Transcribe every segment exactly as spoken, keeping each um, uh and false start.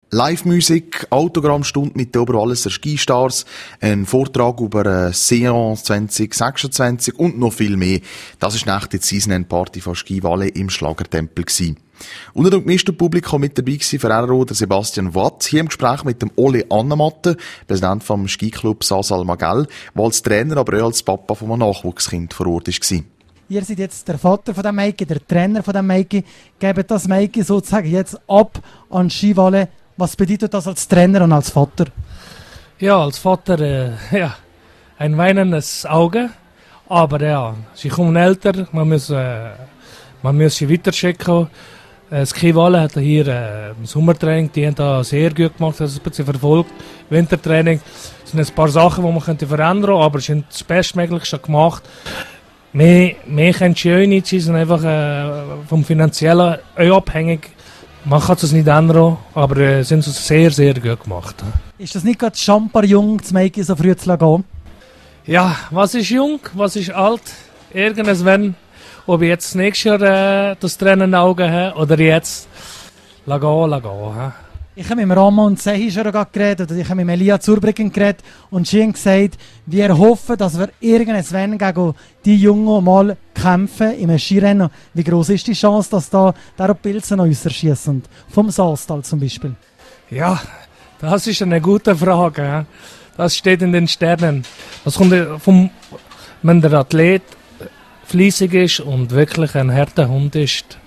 Live-Musik, Autogrammstunde mit den Oberwalliser Skistars, ein Vortrag über eine Seance zwanzig sechsundzwanzig und noch viel mehr. Das ist nach der Season-End-Party von Skivalle im Schlagertempel gewesen. Unter dem gemischten Publikum mit dabei war für R R O der Sebastian Watt, hier im Gespräch mit dem Ole Annematte, Präsident vom Skiclub Sasal Magell, der als Trainer, aber auch als Papa von einem Nachwuchskind vor Ort war. Ihr seid jetzt der Vater von dem Meike, der Trainer von dem Meike. Gebt das Meike sozusagen jetzt ab an Skivalle. Was bedeutet das als Trainer und als Vater? Ja, als Vater, äh, ja, ein weinendes Auge. Aber ja, sie kommen älter, man muss, äh, man muss sie weiter checken. Äh, Skivalle hat hier äh, im Sommertraining, die haben da sehr gut gemacht, das ist ein bisschen verfolgt. Wintertraining sind ein paar Sachen, die man könnte verändern könnte, aber sie haben das Bestmöglichste gemacht. Mehr, mehr können sie auch nicht, sie sind einfach äh, vom Finanziellen auch abhängig. Man kann es nicht ändern, aber äh, sind es sehr, sehr gut gemacht. Ist das nicht gerade Schamper-jung, das Meike so früh zu gehen? Ja, was ist jung, was ist alt? Irgendwann, ob ich jetzt nächstes Jahr äh, das tränende Auge habe oder jetzt, la gehen, la gehen. Ich habe mit Ramon Sehi schon geredet, oder ich habe mit Elia Zurbriggen geredet und sie haben gesagt, wir hoffen, dass wir irgendwann gegen die Jungen mal kämpfen im Skirennen. Wie groß ist die Chance, dass da der Pilze noch rausschiessen? Vom Saastal zum Beispiel. Ja, das ist eine gute Frage. Das steht in den Sternen. Das kommt vom, wenn der Athlet fleissig ist und wirklich ein harter Hund ist,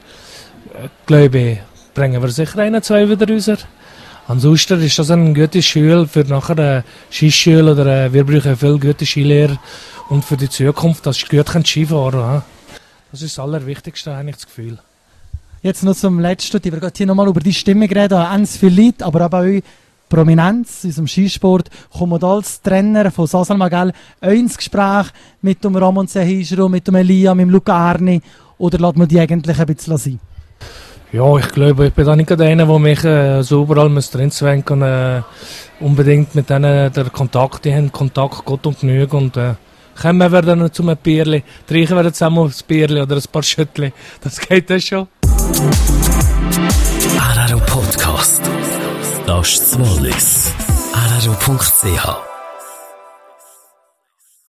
glaube ich, bringen wir sicher einen, zwei wieder raus. Ansonsten ist das eine gute Schule für nachher eine Skischule oder eine, wir brauchen viele gute Skilehrer und für die Zukunft, dass sie gut Skifahren können. Das ist das Allerwichtigste, habe ich das Gefühl. Jetzt noch zum Letzten, ich werde hier nochmal über die Stimme reden, ganz viele Leute, aber auch bei euch Prominenz in unserem Skisport, kommt als Trainer von Sasal Magell auch ins Gespräch mit dem Ramon Sehi, mit dem Elia, mit dem Luca Arni, oder lässt man die eigentlich ein bisschen sein? Ja, ich glaube, ich bin da nicht einer, der mich äh, so überall drin zwängt und äh, unbedingt mit denen der Kontakt, die haben Kontakt Gott und Genüge und äh, kommen wir dann zu einem Bierli, trinken wir zusammen ein Bierli oder ein paar Schüttli, das geht dann schon. R R O Podcast, das ist das Wallis. R R O punkt C H